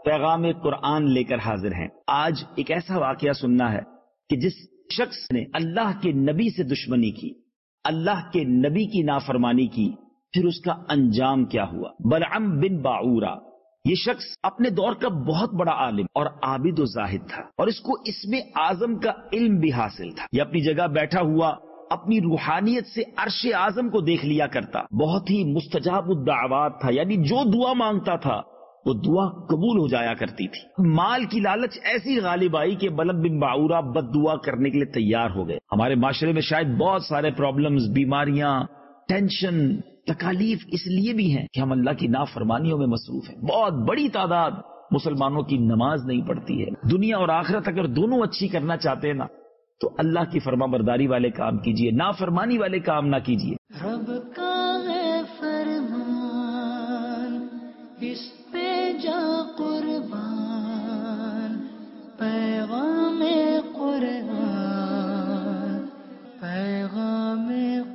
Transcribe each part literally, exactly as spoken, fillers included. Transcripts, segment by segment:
پیغام قرآن لے کر حاضر ہیں۔ آج ایک ایسا واقعہ سننا ہے کہ جس شخص نے اللہ کے نبی سے دشمنی کی، اللہ کے نبی کی نافرمانی کی، پھر اس کا انجام کیا ہوا۔ بلعم بن باعورہ یہ شخص اپنے دور کا بہت بڑا عالم اور عابد و زاہد تھا، اور اس کو اسم اعظم کا علم بھی حاصل تھا۔ یہ اپنی جگہ بیٹھا ہوا اپنی روحانیت سے عرش اعظم کو دیکھ لیا کرتا، بہت ہی مستجاب الدعوات تھا، یعنی جو دعا مانگتا تھا وہ دعا قبول ہو جایا کرتی تھی۔ مال کی لالچ ایسی غالب آئی کہ بلعم بن باعورہ بد دعا کرنے کے لیے تیار ہو گئے۔ ہمارے معاشرے میں شاید بہت سارے پرابلمز، بیماریاں، ٹینشن، تکالیف اس لیے بھی ہیں کہ ہم اللہ کی نافرمانیوں میں مصروف ہیں۔ بہت بڑی تعداد مسلمانوں کی نماز نہیں پڑتی ہے۔ دنیا اور آخرت اگر دونوں اچھی کرنا چاہتے ہیں نا تو اللہ کی فرما برداری والے کام کیجئے، نافرمانی والے کام نہ کیجئے۔ رب کا ہے فرمان، اس پہ جا قربان، پیغام قرآن، پیغام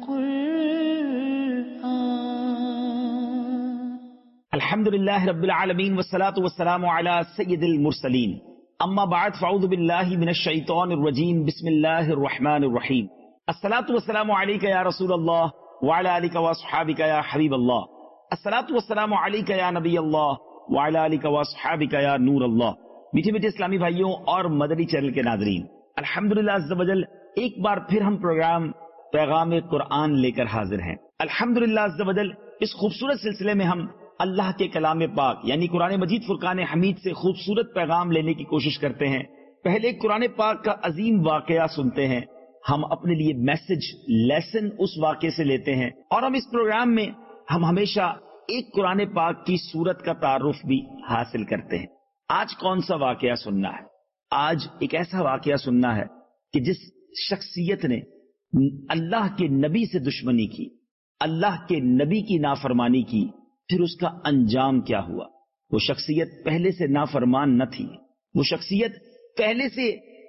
قرآن۔ الحمدللہ رب العالمین والصلاة والسلام علی سید المرسلین، اما بعد فاعوذ باللہ من الشیطان الرجیم، بسم اللہ الرحمن الرحیم۔ الصلاة والسلام علیک یا رسول اللہ وعلی آلک واصحابک یا حبیب اللہ، الصلاة والسلام علیک یا نبی اللہ وعلی آلک واصحابک یا نور اللہ۔ میٹھے میٹھے اسلامی بھائیوں اور مدنی چینل کے ناظرین، الحمدللہ عز و جل ایک بار پھر ہم پروگرام پیغام قرآن لے کر حاضر ہیں۔ الحمدللہ عز و جل اس خوبصورت سلسلے میں ہم اللہ کے کلام پاک یعنی قرآن مجید فرقان حمید سے خوبصورت پیغام لینے کی کوشش کرتے ہیں۔ پہلے قرآن پاک کا عظیم واقعہ سنتے ہیں، ہم اپنے لیے میسج، لیسن اس واقعے سے لیتے ہیں، اور ہم اس پروگرام میں ہم ہمیشہ ایک قرآن پاک کی سورت کا تعارف بھی حاصل کرتے ہیں۔ آج کون سا واقعہ سننا ہے؟ آج ایک ایسا واقعہ سننا ہے کہ جس شخصیت نے اللہ کے نبی سے دشمنی کی، اللہ کے نبی کی نافرمانی کی، پھر اس کا انجام کیا ہوا۔ وہ شخصیت پہلے سے نافرمان نہ تھی، وہ شخصیت پہلے سے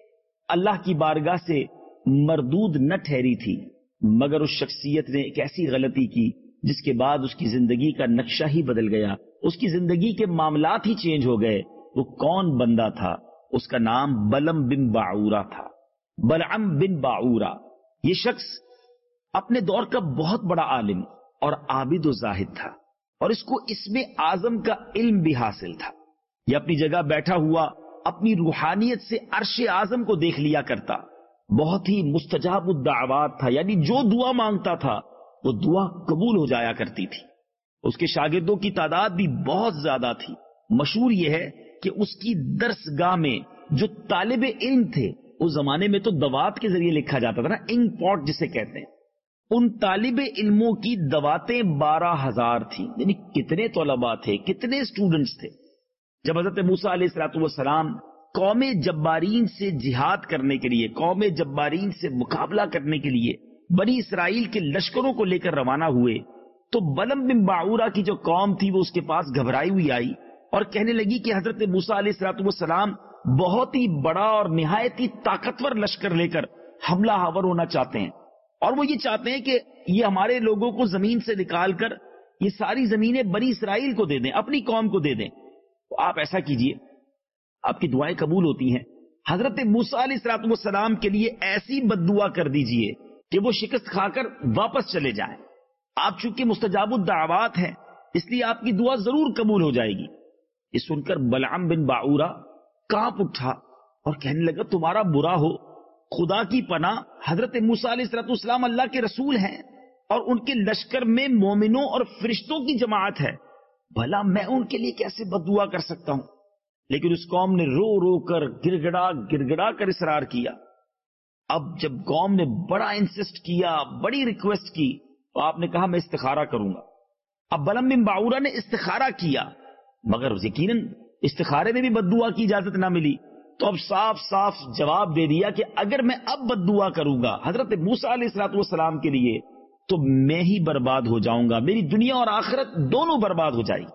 اللہ کی بارگاہ سے مردود نہ ٹھہری تھی، مگر اس شخصیت نے ایک ایسی غلطی کی جس کے بعد اس کی زندگی کا نقشہ ہی بدل گیا، اس کی زندگی کے معاملات ہی چینج ہو گئے۔ وہ کون بندہ تھا؟ اس کا نام بلعم بن باعورہ تھا۔ بلعم بن باعورہ یہ شخص اپنے دور کا بہت بڑا عالم اور عابد و زاہد تھا، اور اس کو اسم اعظم کا علم بھی حاصل تھا۔ یہ اپنی جگہ بیٹھا ہوا اپنی روحانیت سے عرش اعظم کو دیکھ لیا کرتا، بہت ہی مستجاب الدعوات تھا، یعنی جو دعا مانگتا تھا وہ دعا قبول ہو جایا کرتی تھی۔ اس کے شاگردوں کی تعداد بھی بہت زیادہ تھی۔ مشہور یہ ہے کہ اس کی درس گاہ میں جو طالب علم تھے، اس زمانے میں تو دوات کے ذریعے لکھا جاتا تھا نا، انک پاٹ جسے کہتے ہیں، ان طالب علموں کی دواتیں بارہ ہزار تھیں، یعنی کتنے طلباء تھے، کتنے اسٹوڈنٹس تھے۔ جب حضرت موسیٰ علیہ الصلوۃ والسلام قوم جبارین سے جہاد کرنے کے لیے، قوم جبارین سے مقابلہ کرنے کے لیے بنی اسرائیل کے لشکروں کو لے کر روانہ ہوئے تو بلعم بن باعورہ کی جو قوم تھی وہ اس کے پاس گھبرائی ہوئی آئی اور کہنے لگی کہ حضرت موسیٰ علیہ الصلوۃ والسلام بہت ہی بڑا اور نہایت ہی طاقتور لشکر لے کر حملہ آور ہونا چاہتے ہیں، اور وہ یہ چاہتے ہیں کہ یہ ہمارے لوگوں کو زمین سے نکال کر یہ ساری زمینیں بنی اسرائیل کو دے دیں، اپنی قوم کو دے دیں۔ تو آپ ایسا کیجئے، آپ کی دعائیں قبول ہوتی ہیں، حضرت موسیٰ علیہ الصلوۃ والسلام کے لیے ایسی بد دعا کر دیجئے کہ وہ شکست کھا کر واپس چلے جائیں۔ آپ چونکہ مستجاب الدعوات ہیں اس لیے آپ کی دعا ضرور قبول ہو جائے گی۔ یہ سن کر بلعم بن باعورہ کانپ اٹھا اور کہنے لگا تمہارا برا ہو، خدا کی پناہ، حضرت موسیٰ علیہ الصلوۃ والسلام اللہ کے رسول ہیں اور ان کے لشکر میں مومنوں اور فرشتوں کی جماعت ہے، بھلا میں ان کے لیے کیسے بد دعا کر سکتا ہوں؟ لیکن اس قوم نے رو رو کر گڑ گڑا گڑ گڑا کر اصرار کیا۔ اب جب قوم نے بڑا انسسٹ کیا، بڑی ریکویسٹ کی، تو آپ نے کہا میں استخارہ کروں گا۔ اب بلعم بن باعورہ نے استخارہ کیا، مگر یقیناً استخارے میں بھی بد دعا کی اجازت نہ ملی، تو اب صاف صاف جواب دے دیا کہ اگر میں اب بد دعا کروں گا حضرت موسیٰ علیہ الصلوۃ والسلام کے لیے تو میں ہی برباد ہو جاؤں گا، میری دنیا اور آخرت دونوں برباد ہو جائے گی۔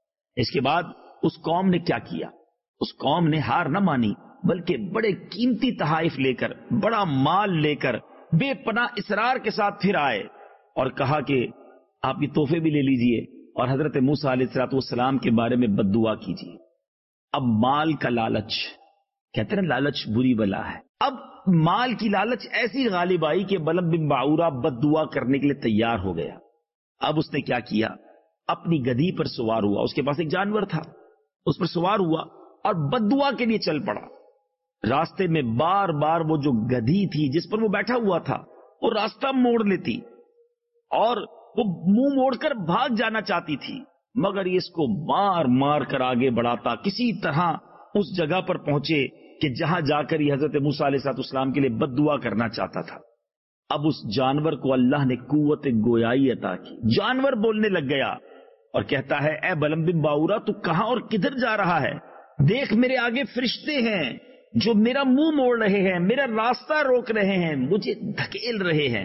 اس کے بعد اس قوم نے کیا کیا؟ اس قوم نے ہار نہ مانی بلکہ بڑے قیمتی تحائف لے کر، بڑا مال لے کر بے پناہ اصرار کے ساتھ پھر آئے اور کہا کہ آپ یہ تحفے بھی لے لیجئے اور حضرت موسیٰ علیہ الصلوۃ والسلام کے بارے میں بد دعا کیجیے۔ اب مال کا لالچ، کہتے ہیں لالچ بری بلا ہے. اب مال کی لالچ ایسی غالب آئی کہ بلم بن باعورہ بد دعا کرنے کے لیے تیار ہو گیا. اب اس نے کیا کیا، اپنی گدھی پر سوار ہوا، اس کے پاس ایک جانور تھا، اس پر سوار ہوا اور بد دعا کے لیے چل پڑا. راستے میں بار بار وہ جو گدھی تھی جس پر وہ بیٹھا ہوا تھا وہ راستہ موڑ لیتی اور وہ منہ موڑ کر بھاگ جانا چاہتی تھی، مگر یہ اس کو مار مار کر آگے بڑھاتا. کسی طرح اس جگہ پر پہنچے کہ جہاں جا کر یہ حضرت موسیٰ علیہ السلام کے لیے بد دعا کرنا چاہتا تھا. اب اس جانور کو اللہ نے قوت گویائی عطا کی. جانور بولنے لگ گیا اور کہتا ہے اے بلم بن باعورہ تو کہاں اور کدھر جا رہا ہے؟ دیکھ میرے آگے فرشتے ہیں جو میرا منہ موڑ رہے ہیں، میرا راستہ روک رہے ہیں، مجھے دھکیل رہے ہیں.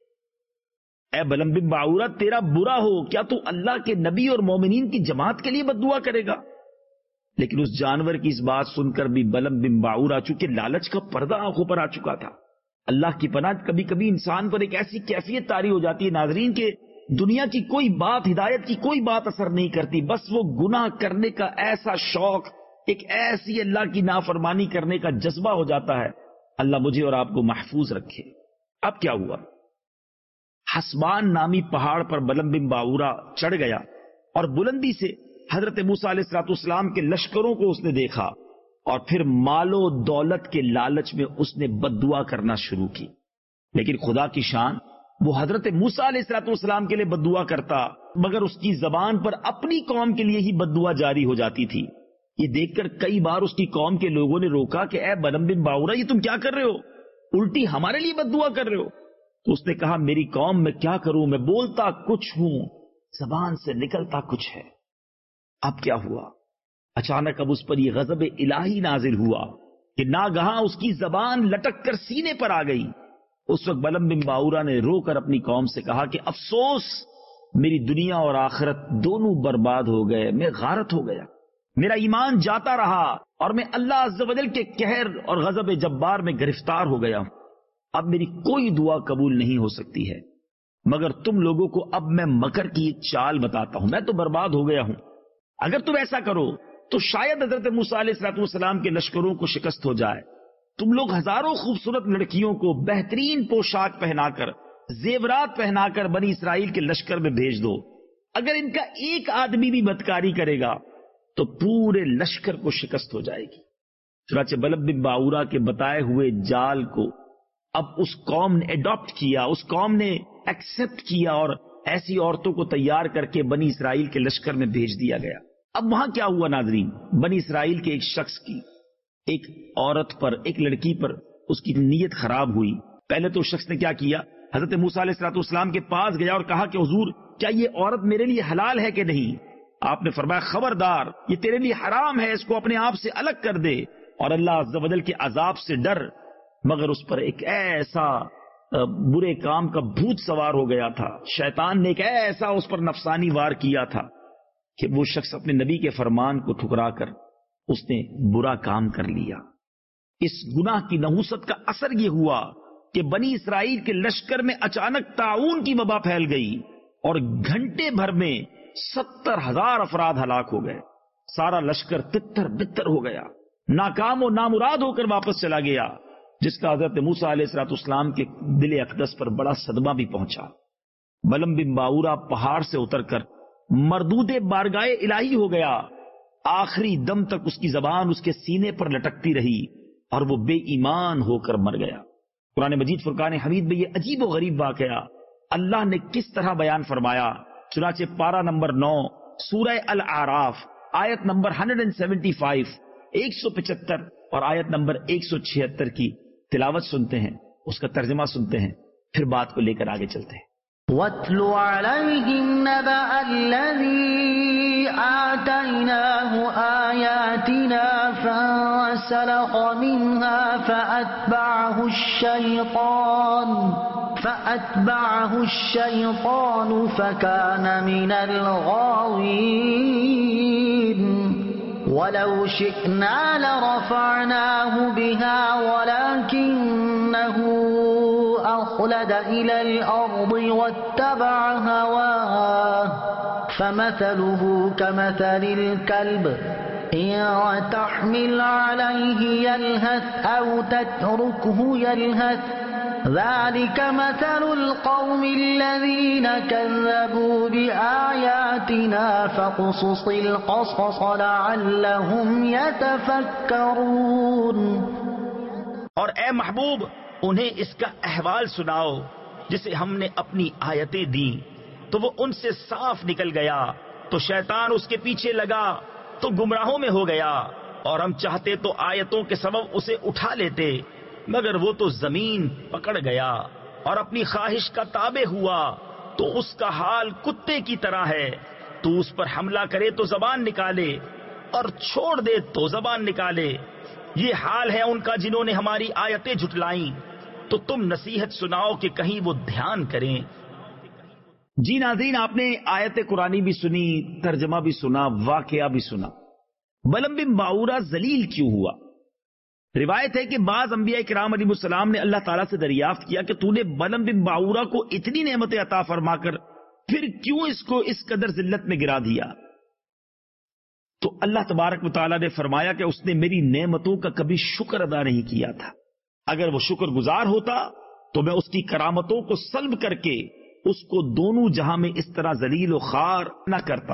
اے بلم بن باعورہ تیرا برا ہو، کیا تو اللہ کے نبی اور مومنین کی جماعت کے لیے بد دعا کرے گا؟ لیکن اس جانور کی اس بات سن کر بھی بلم بن باعورہ چونکہ لالچ کا پردہ آنکھوں پر آ چکا تھا. اللہ کی پناہ، کبھی کبھی انسان پر ایک ایسی کیفیت طاری ہو جاتی ہے ناظرین کہ دنیا کی کوئی بات، ہدایت کی کوئی بات اثر نہیں کرتی، بس وہ گناہ کرنے کا ایسا شوق، ایک ایسی اللہ کی نافرمانی کرنے کا جذبہ ہو جاتا ہے. اللہ مجھے اور آپ کو محفوظ رکھے. اب کیا ہوا، حسبان نامی پہاڑ پر بلم بن باعورہ چڑھ گیا اور بلندی سے حضرت موسیٰ علیہ الصلوۃ والسلام کے لشکروں کو اس نے دیکھا اور پھر مال و دولت کے لالچ میں اس نے بد دعا کرنا شروع کی. لیکن خدا کی شان، وہ حضرت موسیٰ علیہ الصلوۃ والسلام کے لیے بد دعا کرتا مگر اس کی زبان پر اپنی قوم کے لیے ہی بد دعا جاری ہو جاتی تھی. یہ دیکھ کر کئی بار اس کی قوم کے لوگوں نے روکا کہ اے بلم بن باعورہ یہ تم کیا کر رہے ہو، الٹی ہمارے لیے بد دعا کر رہے ہو. تو اس نے کہا میری قوم میں کیا کروں، میں بولتا کچھ ہوں، زبان سے نکلتا کچھ ہے. اب کیا ہوا، اچانک اب اس پر یہ غضب الہی نازل ہوا کہ ناگہاں اس کی زبان لٹک کر سینے پر آ گئی. اس وقت بلم بن باعورہ نے رو کر اپنی قوم سے کہا کہ افسوس، میری دنیا اور آخرت دونوں برباد ہو گئے، میں غارت ہو گیا، میرا ایمان جاتا رہا اور میں اللہ عز و جل کے قہر اور غضب جبار میں گرفتار ہو گیا ہوں. اب میری کوئی دعا قبول نہیں ہو سکتی ہے. مگر تم لوگوں کو اب میں مکر کی ایک چال بتاتا ہوں، میں تو برباد ہو گیا ہوں. اگر تم ایسا کرو تو شاید حضرت موسیٰ علیہ السلام کے لشکروں کو شکست ہو جائے. تم لوگ ہزاروں خوبصورت لڑکیوں کو بہترین پوشاک پہنا کر، زیورات پہنا کر بنی اسرائیل کے لشکر میں بھیج دو. اگر ان کا ایک آدمی بھی بدکاری کرے گا تو پورے لشکر کو شکست ہو جائے گی. چنانچہ بلم بن باعورہ کے بتائے ہوئے جال کو اب اس قوم نے اڈاپٹ کیا، اس قوم نے ایکسپٹ کیا اور ایسی عورتوں کو تیار کر کے بنی اسرائیل کے لشکر میں بھیج دیا گیا. اب وہاں کیا ہوا ناظرین، بنی اسرائیل کے ایک شخص کی، ایک عورت پر، ایک لڑکی پر اس کی نیت خراب ہوئی. پہلے تو اس شخص نے کیا کیا، حضرت موسیٰ علیہ السلام کے پاس گیا اور کہا کہ حضور کیا یہ عورت میرے لیے حلال ہے کہ نہیں؟ آپ نے فرمایا خبردار، یہ تیرے لیے حرام ہے، اس کو اپنے آپ سے الگ کر دے اور اللہ عز و جل کے عذاب سے ڈر. مگر اس پر ایک ایسا برے کام کا بھوت سوار ہو گیا تھا، شیطان نے ایک ایسا اس پر نفسانی وار کیا تھا کہ وہ شخص اپنے نبی کے فرمان کو ٹھکرا کر اس نے برا کام کر لیا. اس گناہ کی نحوست کا اثر یہ ہوا کہ بنی اسرائیل کے لشکر میں اچانک طاعون کی وبا پھیل گئی اور گھنٹے بھر میں ستر ہزار افراد ہلاک ہو گئے. سارا لشکر تتر بتر ہو گیا، ناکام و نامراد ہو کر واپس چلا گیا، جس کا حضرت موسیٰ علیہ الصلوۃ والسلام کے دل اقدس پر بڑا صدمہ بھی پہنچا. بلم بن باعورہ پہاڑ سے اتر کر مردود بارگاہ الہی ہو گیا. آخری دم تک اس کی زبان اس کے سینے پر لٹکتی رہی اور وہ بے ایمان ہو کر مر گیا. قرآن مجید فرقان حمید میں یہ عجیب و غریب واقعہ اللہ نے کس طرح بیان فرمایا. چنانچہ پارہ نمبر نو سورہ الاعراف آیت نمبر ایک سو پچہتر، ایک سو پچہتر اور آیت نمبر ایک سو چھہتر کی تلاوت سنتے ہیں، اس کا ترجمہ سنتے ہیں، پھر بات کو لے کر آگے چلتے ہیں. وَاتْلُ عَلَيْهِمْ نَبَأَ الَّذِي آتَيْنَاهُ آيَاتِنَا فَانسَلَخَ مِنْهَا فَأَتْبَعَهُ الشَّيْطَانُ فَأَتْبَعَهُ الشَّيْطَانُ فَكَانَ مِنَ الْغَاوِينَ. وَلَوْ شِئْنَا لَرَفَعْنَاهُ بِهَا وَلَكِنَّهُ أَخْلَدَ إِلَى الْأَرْضِ وَاتَّبَعَ هَوَاهُ فَمَثَلُهُ كَمَثَلِ الْكَلْبِ إن تحمل عليه يلهث أو تتركه يلهث ذلك مثل القوم الذين كذبوا بآياتنا فاقصص القصص لعلهم يتفكرون۔ اور اے محبوب انہیں اس کا احوال سناؤ جسے ہم نے اپنی آیتیں دیں تو وہ ان سے صاف نکل گیا، تو شیطان اس کے پیچھے لگا تو گمراہوں میں ہو گیا، اور ہم چاہتے تو آیتوں کے سبب اسے اٹھا لیتے، مگر وہ تو زمین پکڑ گیا اور اپنی خواہش کا تابع ہوا، تو اس کا حال کتے کی طرح ہے۔ تو اس پر حملہ کرے تو زبان نکالے اور چھوڑ دے تو زبان نکالے۔ یہ حال ہے ان کا جنہوں نے ہماری آیتیں جھٹلائیں، تو تم نصیحت سناؤ کہ کہیں وہ دھیان کریں۔ جی ناظرین، آپ نے آیت قرآنی بھی سنی، ترجمہ بھی سنا، واقعہ بھی سنا۔ بلعم بن باورہ ذلیل کیوں ہوا؟ روایت ہے کہ بعض انبیاء کرام علیہ السلام نے اللہ تعالیٰ سے دریافت کیا کہ تو نے بلعم بن باورہ کو اتنی نعمتیں عطا فرما کر پھر کیوں اس کو اس قدر ذلت میں گرا دیا؟ تو اللہ تبارک و تعالیٰ نے فرمایا کہ اس نے میری نعمتوں کا کبھی شکر ادا نہیں کیا تھا۔ اگر وہ شکر گزار ہوتا تو میں اس کی کرامتوں کو سلب کر کے اس کو دونوں جہاں میں اس طرح ذلیل و خوار نہ کرتا۔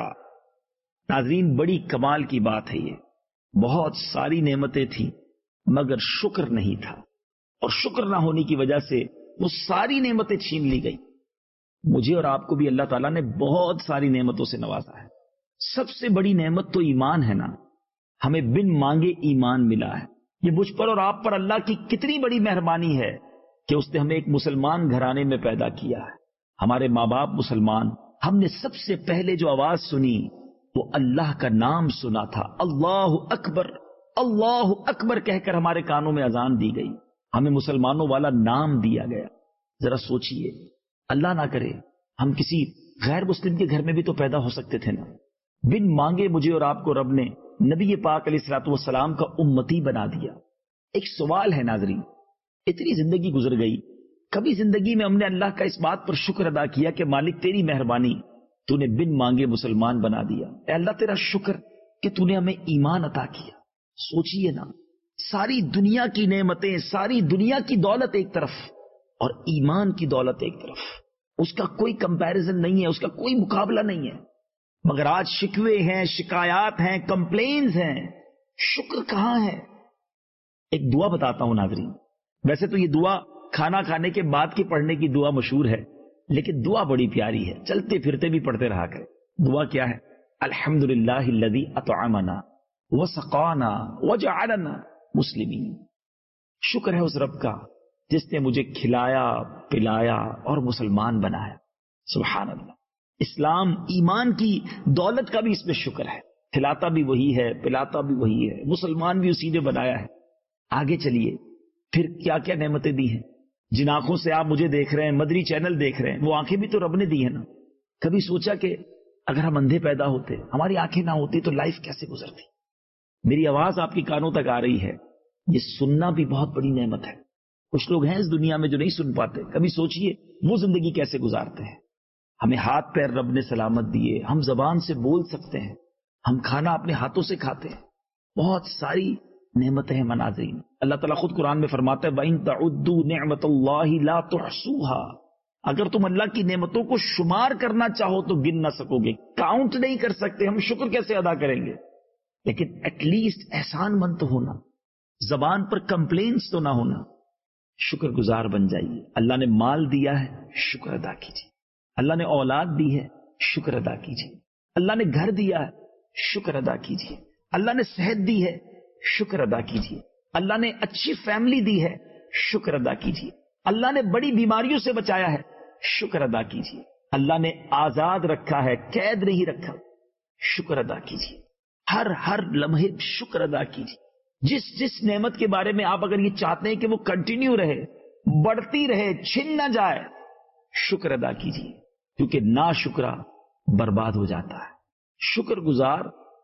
ناظرین، بڑی کمال کی بات ہے یہ، بہت ساری نعمتیں تھیں مگر شکر نہیں تھا، اور شکر نہ ہونے کی وجہ سے وہ ساری نعمتیں چھین لی گئی۔ مجھے اور آپ کو بھی اللہ تعالیٰ نے بہت ساری نعمتوں سے نوازا ہے۔ سب سے بڑی نعمت تو ایمان ہے نا، ہمیں بن مانگے ایمان ملا ہے۔ یہ مجھ پر اور آپ پر اللہ کی کتنی بڑی مہربانی ہے کہ اس نے ہمیں ایک مسلمان گھرانے میں پیدا کیا ہے، ہمارے ماں باپ مسلمان۔ ہم نے سب سے پہلے جو آواز سنی وہ اللہ کا نام سنا تھا، اللہ اکبر اللہ اکبر کہہ کر ہمارے کانوں میں اذان دی گئی، ہمیں مسلمانوں والا نام دیا گیا۔ ذرا سوچئے، اللہ نہ کرے ہم کسی غیر مسلم کے گھر میں بھی تو پیدا ہو سکتے تھے نا۔ بن مانگے مجھے اور آپ کو رب نے نبی پاک علیہ الصلوۃ والسلام کا امتی بنا دیا۔ ایک سوال ہے ناظرین، اتنی زندگی گزر گئی، کبھی زندگی میں ہم نے اللہ کا اس بات پر شکر ادا کیا کہ مالک تیری مہربانی، تو نے بن مانگے مسلمان بنا دیا۔ اے اللہ تیرا شکر کہ تو نے ہمیں ایمان عطا کیا۔ سوچئے نا، ساری دنیا کی نعمتیں، ساری دنیا کی دولت ایک طرف اور ایمان کی دولت ایک طرف، اس کا کوئی کمپیریزن نہیں ہے، اس کا کوئی مقابلہ نہیں ہے، مگر آج شکوے ہیں، شکایات ہیں، کمپلینز ہیں، شکر کہاں ہے؟ ایک دعا بتاتا ہوں ناظرین، ویسے تو یہ دعا کھانا کھانے کے بعد کی پڑھنے کی دعا مشہور ہے، لیکن دعا بڑی پیاری ہے، چلتے پھرتے بھی پڑھتے رہا کریں۔ دعا کیا ہے؟ الحمدللہ الذی اطعمنا وسقانا وجعلنا مسلمین۔ شکر ہے اس رب کا جس نے مجھے کھلایا، پلایا اور مسلمان بنایا۔ سبحان اللہ۔ اسلام ایمان کی دولت کا بھی اس میں شکر ہے، کھلاتا بھی وہی ہے، پلاتا بھی وہی ہے، مسلمان بھی اسی نے بنایا ہے۔ آگے چلیے، پھر کیا کیا نعمتیں دی ہیں؟ جن آنکھوں سے آپ مجھے دیکھ رہے ہیں، مدری چینل دیکھ رہے ہیں، وہ آنکھیں بھی تو رب نے دی ہیں نا۔ کبھی سوچا کہ اگر ہم اندھے پیدا ہوتے، ہماری آنکھیں نہ ہوتی تو لائف کیسے گزرتی؟ میری آواز آپ کی کانوں تک آ رہی ہے، یہ سننا بھی بہت بڑی نعمت ہے۔ کچھ لوگ ہیں اس دنیا میں جو نہیں سن پاتے، کبھی سوچئے وہ زندگی کیسے گزارتے ہیں۔ ہمیں ہاتھ پیر رب نے سلامت دیے، ہم زبان سے بول سکتے ہیں، ہم کھانا اپنے ہاتھوں سے کھاتے ہیں، بہت ساری نعمتیں ہیں مناظرین۔ اللہ تعالیٰ خود قرآن میں فرماتا ہے وَإِن تَعُدُّوا نِعْمَةَ اللَّهِ لَا تُحْصُوهَا، اگر تم اللہ کی نعمتوں کو شمار کرنا چاہو تو گن نہ سکو گے، کاؤنٹ نہیں کر سکتے، ہم شکر کیسے ادا کریں گے؟ لیکن ایٹ لیسٹ احسان مند تو ہونا، زبان پر کمپلینس تو نہ ہونا، شکر گزار بن جائیے۔ اللہ نے مال دیا ہے، شکر ادا کیجیے۔ اللہ نے اولاد دی ہے، شکر ادا کیجیے۔ اللہ نے گھر دیا ہے، شکر ادا کیجیے۔ اللہ نے صحت دی ہے، شکر ادا کیجیے۔ اللہ نے اچھی فیملی دی ہے، شکر ادا کیجیے۔ اللہ نے بڑی بیماریوں سے بچایا ہے، شکر ادا کیجیے۔ اللہ نے آزاد رکھا ہے، قید نہیں رکھا، شکر ادا کیجیے۔ ہر ہر لمحے شکر ادا کیجیے۔ جس جس نعمت کے بارے میں آپ اگر یہ چاہتے ہیں کہ وہ کنٹینیو رہے، بڑھتی رہے، چھن نہ جائے، شکر ادا کیجیے، کیونکہ نا شکرا برباد ہو جاتا ہے۔ شکر گزار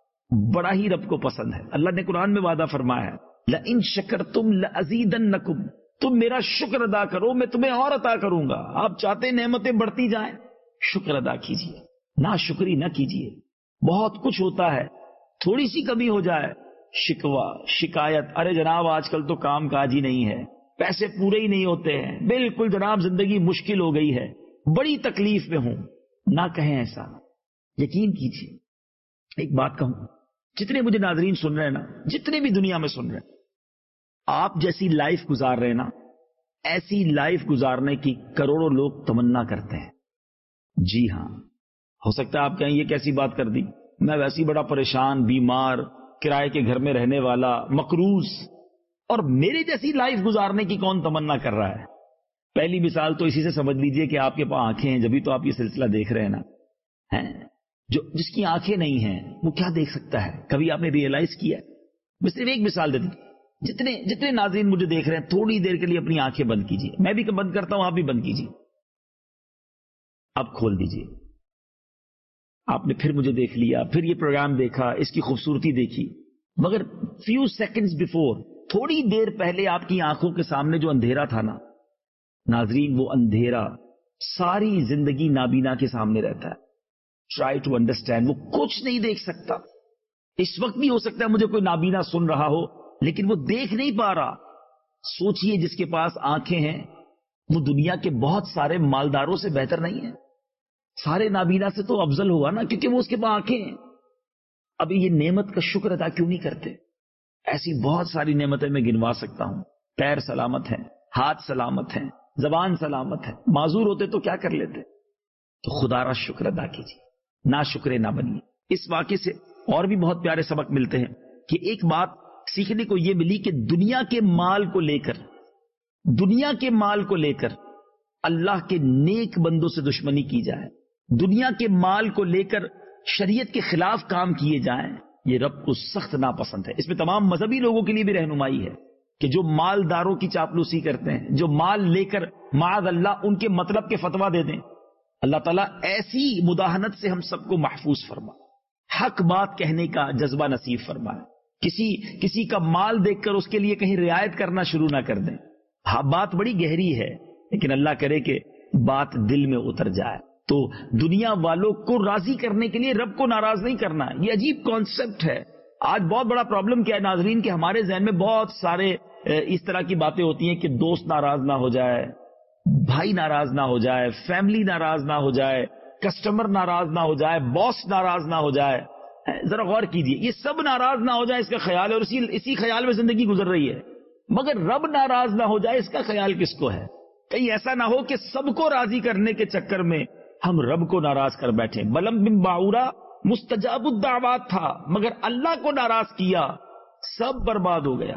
بڑا ہی رب کو پسند ہے۔ اللہ نے قرآن میں وعدہ فرمایا ہے لَإِن شَكَرْتُمْ لَأَزِيدَنَّكُمْ، تم میرا شکر ادا کرو میں تمہیں اور عطا کروں گا۔ آپ چاہتے ہیں نعمتیں بڑھتی جائیں، شکر ادا کیجیے، نا شکری نہ کیجیے۔ بہت کچھ ہوتا ہے تھوڑی سی کمی ہو جائے شکوا شکایت، ارے جناب آج کل تو کام کاج ہی نہیں ہے، پیسے پورے ہی نہیں ہوتے ہیں، بالکل جناب زندگی مشکل ہو گئی ہے، بڑی تکلیف میں ہوں، نہ کہیں ایسا. یقین کیجیے ایک بات کہوں، جتنے مجھے ناظرین سن رہے ہیں نا، جتنے بھی دنیا میں سن رہے ہیں، آپ جیسی لائف گزار رہے ہیں نا، ایسی لائف گزارنے کی کروڑوں لوگ تمنا کرتے ہیں. جی ہاں، ہو سکتا ہے آپ کہیں یہ کیسی بات کر دی، میں ویسے ہی بڑا پریشان، بیمار، کرائے کے گھر میں رہنے والا، مقروض، اور میرے جیسی لائف گزارنے کی کون تمنا کر رہا ہے؟ پہلی مثال تو اسی سے سمجھ لیجئے کہ آپ کے پاس آنکھیں ہیں، جبھی تو آپ یہ سلسلہ دیکھ رہے ہیں نا. ہیں جو جس کی آنکھیں نہیں ہیں وہ کیا دیکھ سکتا ہے؟ کبھی آپ نے ریئلائز کیا ہے؟ میں صرف ایک مثال دے دوں، جتنے جتنے ناظرین مجھے دیکھ رہے ہیں تھوڑی دیر کے لیے اپنی آنکھیں بند کیجیے، میں بھی بند کرتا ہوں، آپ بھی بند کیجیے، اب کھول دیجیے. آپ نے پھر مجھے دیکھ لیا، پھر یہ پروگرام دیکھا، اس کی خوبصورتی دیکھی، مگر فیو سیکنڈز بیفور، تھوڑی دیر پہلے آپ کی آنکھوں کے سامنے جو اندھیرا تھا نا ناظرین، وہ اندھیرا ساری زندگی نابینا کے سامنے رہتا ہے. ٹرائی ٹو انڈرسٹینڈ، وہ کچھ نہیں دیکھ سکتا. اس وقت بھی ہو سکتا ہے مجھے کوئی نابینا سن رہا ہو لیکن وہ دیکھ نہیں پا رہا. سوچئے جس کے پاس آنکھیں ہیں وہ دنیا کے بہت سارے مالداروں سے بہتر نہیں ہے. سارے نابینا سے تو افضل ہوا نا، کیونکہ وہ اس کے پاس آنکھیں ہیں. ابھی یہ نعمت کا شکر ادا کیوں نہیں کرتے؟ ایسی بہت ساری نعمتیں میں گنوا سکتا ہوں. پیر سلامت ہیں، ہاتھ سلامت ہیں، زبان سلامت ہے. معذور ہوتے تو کیا کر لیتے؟ تو خدا را شکر ادا کیجیے، نا شکرے نہ بنیے. اس واقعے سے اور بھی بہت پیارے سبق ملتے ہیں کہ ایک بات سیکھنے کو یہ ملی کہ دنیا کے مال کو لے کر دنیا کے مال کو لے کر اللہ کے نیک بندوں سے دشمنی کی جائے، دنیا کے مال کو لے کر شریعت کے خلاف کام کیے جائیں، یہ رب کو سخت ناپسند ہے. اس میں تمام مذہبی لوگوں کے لیے بھی رہنمائی ہے کہ جو مالداروں کی چاپلوسی کرتے ہیں، جو مال لے کر معاذ اللہ ان کے مطلب کے فتویٰ دے دیں، اللہ تعالیٰ ایسی مداہنت سے ہم سب کو محفوظ فرما، حق بات کہنے کا جذبہ نصیب فرمائے. کسی کسی کا مال دیکھ کر اس کے لیے کہیں رعایت کرنا شروع نہ کر دیں. ہاں بات بڑی گہری ہے لیکن اللہ کرے کہ بات دل میں اتر جائے. تو دنیا والوں کو راضی کرنے کے لیے رب کو ناراض نہیں کرنا ہے. یہ عجیب کانسیپٹ ہے. آج بہت بڑا پرابلم کیا ہے ناظرین کہ ہمارے ذہن میں بہت سارے اس طرح کی باتیں ہوتی ہیں کہ دوست ناراض نہ ہو جائے، بھائی ناراض نہ ہو جائے، فیملی ناراض نہ ہو جائے، کسٹمر ناراض نہ ہو جائے، باس ناراض نہ ہو جائے. ذرا غور کیجئے، یہ سب ناراض نہ ہو جائے اس کا خیال ہے اور اسی اسی خیال میں زندگی گزر رہی ہے. مگر رب ناراض نہ ہو جائے اس کا خیال کس کو ہے؟ کہیں ایسا نہ ہو کہ سب کو راضی کرنے کے چکر میں ہم رب کو ناراض کر بیٹھے. بلم بن باورا مستجاب الدعوات تھا مگر اللہ کو ناراض کیا، سب برباد ہو گیا.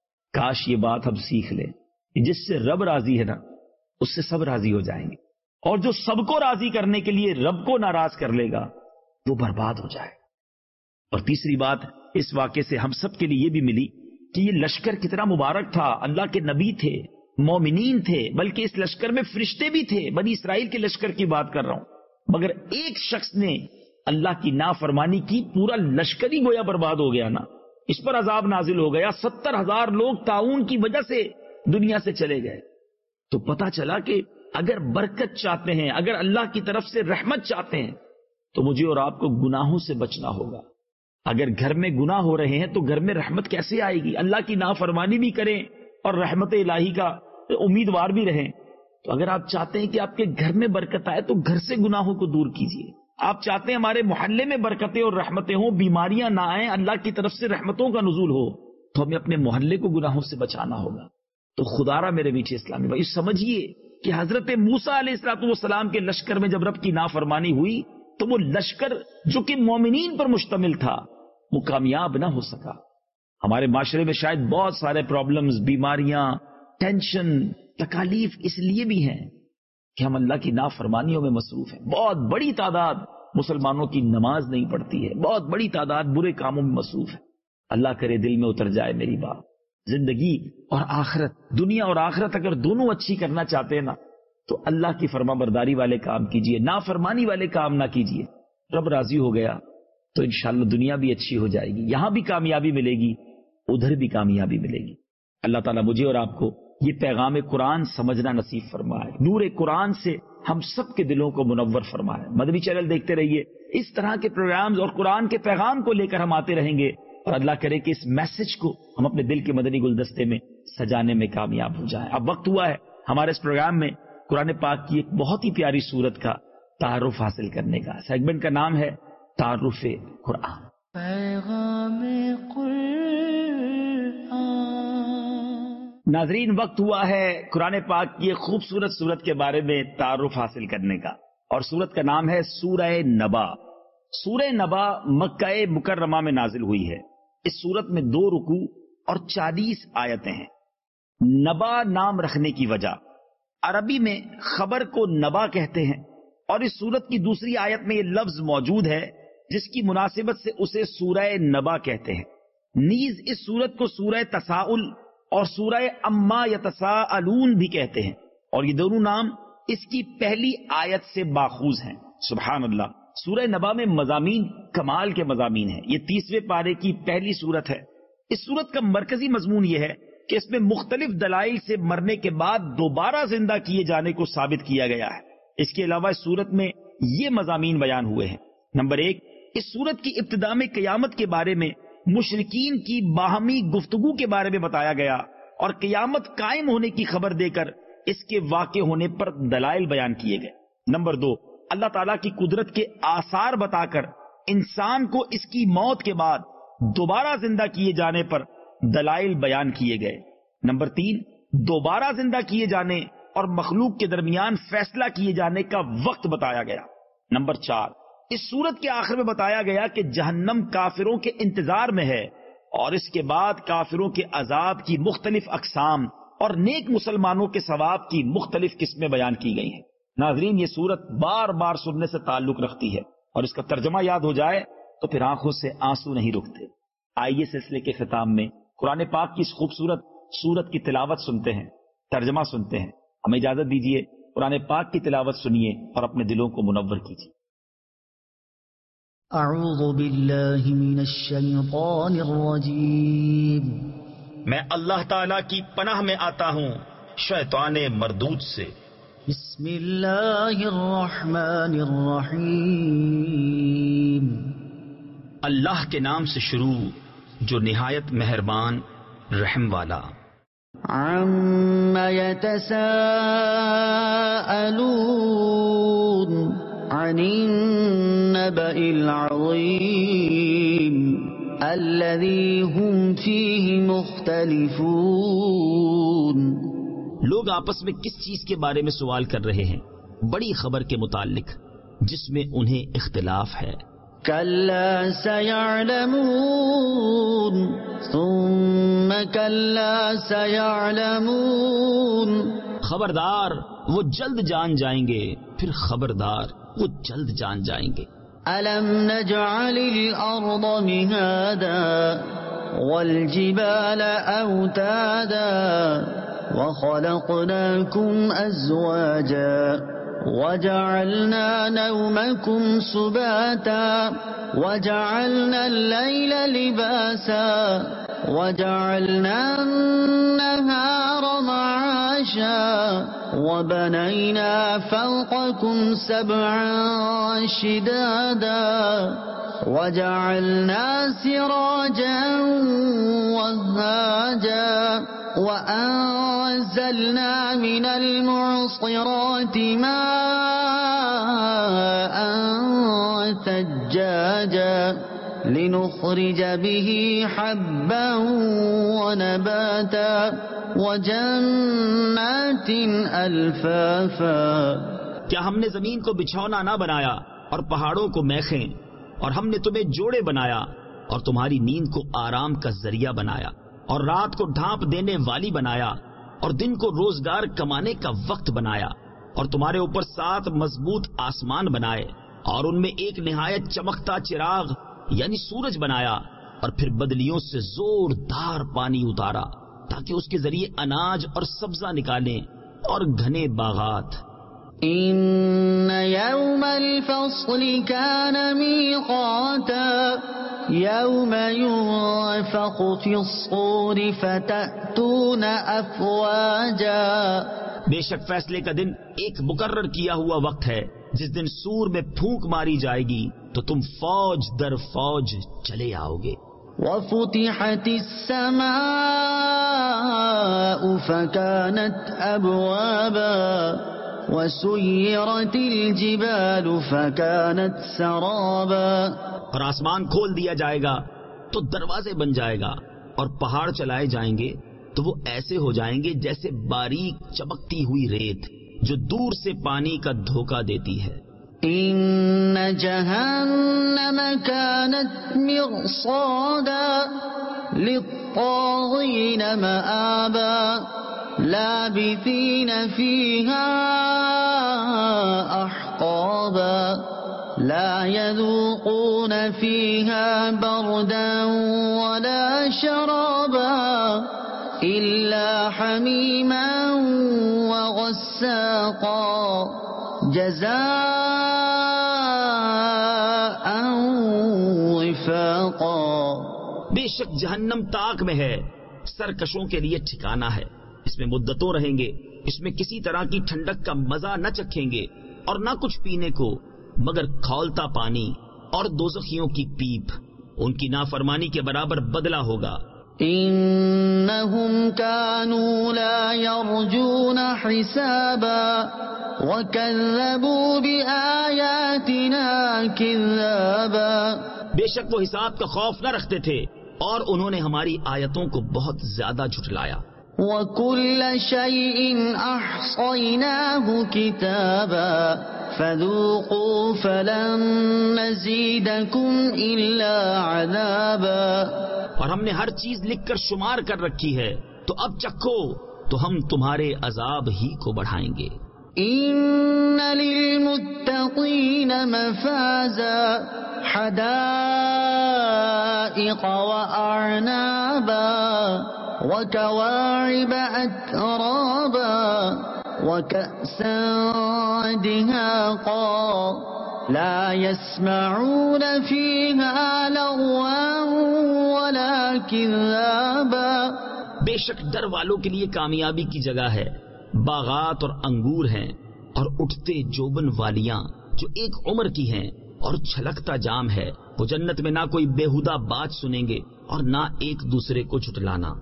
کاش یہ بات ہم سیکھ لیں کہ جس سے رب راضی ہے نا اس سے سب راضی ہو جائیں گے، اور جو سب کو راضی کرنے کے لیے رب کو ناراض کر لے گا وہ برباد ہو جائے. اور تیسری بات اس واقعے سے ہم سب کے لیے یہ بھی ملی کہ یہ لشکر کتنا مبارک تھا. اللہ کے نبی تھے، مومنین تھے، بلکہ اس لشکر میں فرشتے بھی تھے. بنی اسرائیل کے لشکر کی بات کر رہا ہوں. مگر ایک شخص نے اللہ کی نافرمانی کی، پورا لشکر ہی گویا برباد ہو گیا نا. اس پر عذاب نازل ہو گیا. ستر ہزار لوگ طاعون کی وجہ سے دنیا سے چلے گئے. تو پتا چلا کہ اگر برکت چاہتے ہیں، اگر اللہ کی طرف سے رحمت چاہتے ہیں تو مجھے اور آپ کو گناہوں سے بچنا ہوگا. اگر گھر میں گناہ ہو رہے ہیں تو گھر میں رحمت کیسے آئے گی؟ اللہ کی نافرمانی بھی کریں اور رحمت الہی کا امیدوار بھی رہیں. تو اگر آپ چاہتے ہیں کہ آپ کے گھر میں برکت آئے تو گھر سے گناہوں کو دور کیجیے. آپ چاہتے ہیں ہمارے محلے میں برکتیں اور رحمتیں ہوں، بیماریاں نہ آئیں، اللہ کی طرف سے رحمتوں کا نزول ہو، تو ہمیں اپنے محلے کو گناہوں سے بچانا ہوگا. تو خدا را میرے میٹھے اسلامی بھائی سمجھیے کہ حضرت موسیٰ علیہ الصلوۃ والسلام کے لشکر میں جب رب کی نافرمانی ہوئی تو وہ لشکر جو کہ مومنین پر مشتمل تھا وہ کامیاب نہ ہو سکا. ہمارے معاشرے میں شاید بہت سارے پرابلمز، بیماریاں، ٹینشن، تکالیف اس لیے بھی ہیں کہ ہم اللہ کی نافرمانیوں میں مصروف ہیں. بہت بڑی تعداد مسلمانوں کی نماز نہیں پڑھتی ہے، بہت بڑی تعداد برے کاموں میں مصروف ہے. اللہ کرے دل میں اتر جائے میری بات. زندگی اور آخرت، دنیا اور آخرت اگر دونوں اچھی کرنا چاہتے ہیں نا تو اللہ کی فرما برداری والے کام کیجئے، نافرمانی والے کام نہ کیجئے. رب راضی ہو گیا تو انشاءاللہ دنیا بھی اچھی ہو جائے گی، یہاں بھی کامیابی ملے گی، ادھر بھی کامیابی ملے گی. اللہ تعالیٰ مجھے اور آپ کو یہ پیغام قرآن سمجھنا نصیب فرمائے، نور قرآن سے ہم سب کے دلوں کو منور فرمائے. مدنی چینل دیکھتے رہیے، اس طرح کے پروگرامز اور قرآن کے پیغام کو لے کر ہم آتے رہیں گے، اور اللہ کرے کہ اس میسج کو ہم اپنے دل کے مدنی گلدستے میں سجانے میں کامیاب ہو جائیں۔ اب وقت ہوا ہے ہمارے اس پروگرام میں قرآن پاک کی ایک بہت ہی پیاری سورت کا تعارف حاصل کرنے کا۔ سیگمنٹ کا نام ہے تعارف قرآن۔ پیغام قرآن۔ ناظرین، وقت ہوا ہے قرآن پاک کی ایک خوبصورت سورت کے بارے میں تعارف حاصل کرنے کا، اور سورت کا نام ہے سورہ نبا۔ سورہ نبا مکہ مکرمہ میں نازل ہوئی ہے۔ اس سورت میں دو رکوع اور چالیس آیتیں ہیں۔ نبا نام رکھنے کی وجہ، عربی میں خبر کو نبا کہتے ہیں، اور اس سورت کی دوسری آیت میں یہ لفظ موجود ہے جس کی مناسبت سے اسے سورہ نبا کہتے ہیں۔ نیز اس سورت کو سورہ تساؤل اور سورہ اما یتساءلون بھی کہتے ہیں، اور یہ دونوں نام اس کی پہلی آیت سے ماخوذ ہیں۔ سبحان اللہ، سورہ نبا میں مضامین کمال کے مضامین ہیں۔ یہ تیسویں پارے کی پہلی سورت ہے۔ اس سورت کا مرکزی مضمون یہ ہے کہ اس میں مختلف دلائل سے مرنے کے بعد دوبارہ زندہ کیے جانے کو ثابت کیا گیا ہے۔ اس کے علاوہ اس سورت میں یہ مضامین بیان ہوئے ہیں۔ نمبر ایک، اس سورت کی ابتدا میں قیامت کے بارے میں مشرکین کی باہمی گفتگو کے بارے میں بتایا گیا، اور قیامت قائم ہونے کی خبر دے کر اس کے واقع ہونے پر دلائل بیان کیے گئے۔ نمبر دو، اللہ تعالیٰ کی قدرت کے آثار بتا کر انسان کو اس کی موت کے بعد دوبارہ زندہ کیے جانے پر دلائل بیان کیے گئے۔ نمبر تین، دوبارہ زندہ کیے جانے اور مخلوق کے درمیان فیصلہ کیے جانے کا وقت بتایا گیا۔ نمبر چار، اس سورت کے آخر میں بتایا گیا کہ جہنم کافروں کے انتظار میں ہے، اور اس کے بعد کافروں کے عذاب کی مختلف اقسام اور نیک مسلمانوں کے ثواب کی مختلف قسمیں بیان کی گئی ہیں۔ ناظرین، یہ سورت بار بار سننے سے تعلق رکھتی ہے، اور اس کا ترجمہ یاد ہو جائے تو پھر آنکھوں سے آنسو نہیں رکتے۔ آئیے سلسلے کے ختام میں قرآن پاک کی اس خوبصورت سورت کی تلاوت سنتے ہیں، ترجمہ سنتے ہیں۔ ہمیں اجازت دیجیے قرآن پاک کی تلاوت سنیے اور اپنے دلوں کو منور کیجیے۔ اعوذ باللہ من الشیطان الرجیم۔ میں اللہ تعالیٰ کی پناہ میں آتا ہوں شیطان مردود سے۔ بسم اللہ الرحمن الرحیم۔ اللہ کے نام سے شروع جو نہایت مہربان رحم والا۔ عم يتساءلون عن النبأ العظيم الذي هم فيه مختلفون۔ لوگ آپس میں کس چیز کے بارے میں سوال کر رہے ہیں؟ بڑی خبر کے متعلق جس میں انہیں اختلاف ہے۔ كلا سيعلمون ثم كلا سيعلمون۔ خبردار، وہ جلد جان جائیں گے، پھر خبردار، وہ جلد جان جائیں گے۔ ألم نجعل الأرض مهادا والجبال أوتادا وخلقناكم أزواجا وجعلنا نومكم سباتا وجعلنا الليل لباسا وجعلنا النهار معاشا وبنينا فوقكم سبعا شدادا وجعلنا سراجا وهاجا وأنزلنا من المعصرات ماء ثجاجا لنخرج به حبا ونباتا وجنات الفافا۔ کیا ہم نے زمین کو بچھونا نہ بنایا اور پہاڑوں کو میخیں، اور ہم نے تمہیں جوڑے بنایا اور تمہاری نیند کو آرام کا ذریعہ بنایا، اور رات کو ڈھانپ دینے والی بنایا، اور دن کو روزگار کمانے کا وقت بنایا، اور تمہارے اوپر سات مضبوط آسمان بنائے، اور ان میں ایک نہایت چمکتا چراغ یعنی سورج بنایا، اور پھر بدلیوں سے زوردار پانی اتارا تاکہ اس کے ذریعے اناج اور سبزہ نکالیں اور گھنے باغات۔ ان یوم الفصل کان میقاتا یوم ينفخ في الصور فتأتون افواجا۔ بے شک فیصلے کا دن ایک مقرر کیا ہوا وقت ہے جس دن سور میں پھونک ماری جائے گی تو تم فوج در فوج چلے آؤ گے. وفتحت السماء فكانت أبوابا وسيرت الجبال فكانت سرابا. اور آسمان کھول دیا جائے گا تو دروازے بن جائے گا، اور پہاڑ چلائے جائیں گے تو وہ ایسے ہو جائیں گے جیسے باریک چمکتی ہوئی ریت جو دور سے پانی کا دھوکہ دیتی ہے. ان جہنم كانت مرصادا للطاغین مآبا لابثین فیہا احقابا لا يذوقون فيها بردا ولا شرابا إلا حميما وغساقا جزاء وفاقا. بے شک جہنم تاک میں ہے، سرکشوں کے لیے ٹھکانہ ہے. اس میں مدتوں رہیں گے، اس میں کسی طرح کی ٹھنڈک کا مزہ نہ چکھیں گے اور نہ کچھ پینے کو مگر کھولتا پانی اور دوزخیوں کی پیپ. ان کی نافرمانی کے برابر بدلہ ہوگا. انہم کانوا لا یرجون حسابا وکذبوا بآیاتنا کذابا. بے شک وہ حساب کا خوف نہ رکھتے تھے اور انہوں نے ہماری آیتوں کو بہت زیادہ جھٹلایا. وَكُلَّ شَيْءٍ أَحْصَيْنَاهُ كِتَابًا فَذُوقُوا فَلَن نَّزِيدَكُمْ إِلَّا عَذَابًا. اور ہم نے ہر چیز لکھ کر شمار کر رکھی ہے، تو اب چکھو تو ہم تمہارے عذاب ہی کو بڑھائیں گے. إِنَّ لِلْمُتَّقِينَ مَفَازًا حَدَائِقَ وَأَعْنَابًا وَكَوَاعِبَ أَتْرَابًا وَكَأْسًا دِهَاقًا لَا يَسْمَعُونَ فِيهَا لَغْوًا وَلَا كِذَّابًا. بے شک ڈر والوں کے لیے کامیابی کی جگہ ہے، باغات اور انگور ہیں اور اٹھتے جوبن والیاں جو ایک عمر کی ہیں اور چھلکتا جام ہے. وہ جنت میں نہ کوئی بیہودہ بات سنیں گے اور نہ ایک دوسرے کو جھٹلانا.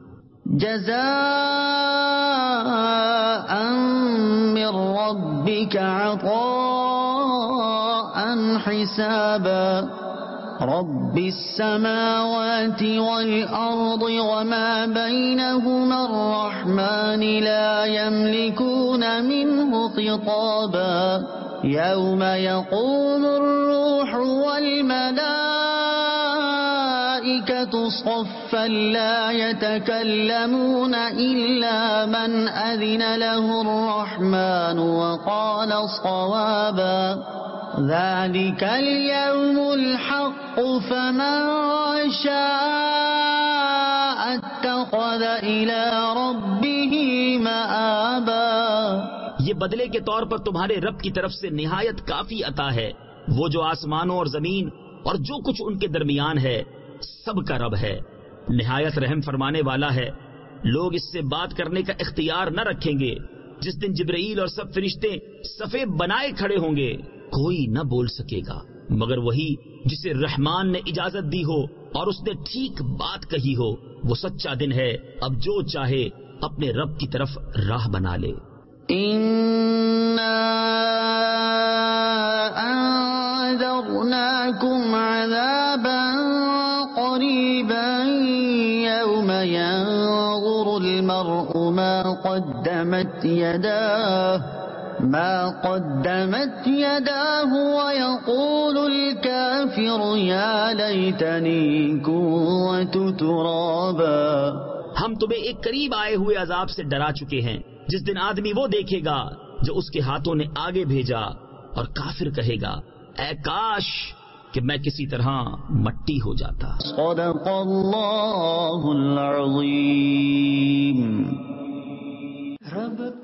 جزاء من ربك عطاء حسابا. رب السماوات والأرض وما بينهما الرحمن لا يملكون منه خطابا. يوم يقوم الروح والملائكة صفا لا يتكلمون إلا من أذن له الرحمن وقال صوابا. ذلك اليوم الحق فمن شاء اتخذ إلى ربه مآبا. یہ بدلے کے طور پر تمہارے رب کی طرف سے نہایت کافی عطا ہے. وہ جو آسمانوں اور زمین اور جو کچھ ان کے درمیان ہے سب کا رب ہے، نہایت رحم فرمانے والا ہے. لوگ اس سے بات کرنے کا اختیار نہ رکھیں گے. جس دن جبرائیل اور سب فرشتے صفے بنائے کھڑے ہوں گے کوئی نہ بول سکے گا مگر وہی جسے رحمان نے اجازت دی ہو اور اس نے ٹھیک بات کہی ہو. وہ سچا دن ہے، اب جو چاہے اپنے رب کی طرف راہ بنا لے. إِنَّا أَنذَرْنَاكُمْ عَذَابًا قَرِيبًا يَوْمَ يَنظُرُ الْمَرْءُ مَا قَدَّمَتْ يَدَاهُ ما قدمت يداه ويقول الكافر يا ليتني كنت ترابا. ہم تمہیں ایک قریب آئے ہوئے عذاب سے ڈرا چکے ہیں جس دن آدمی وہ دیکھے گا جو اس کے ہاتھوں نے آگے بھیجا اور کافر کہے گا اے کاش کہ میں کسی طرح مٹی ہو جاتا. صدق اللہ العظیم. رب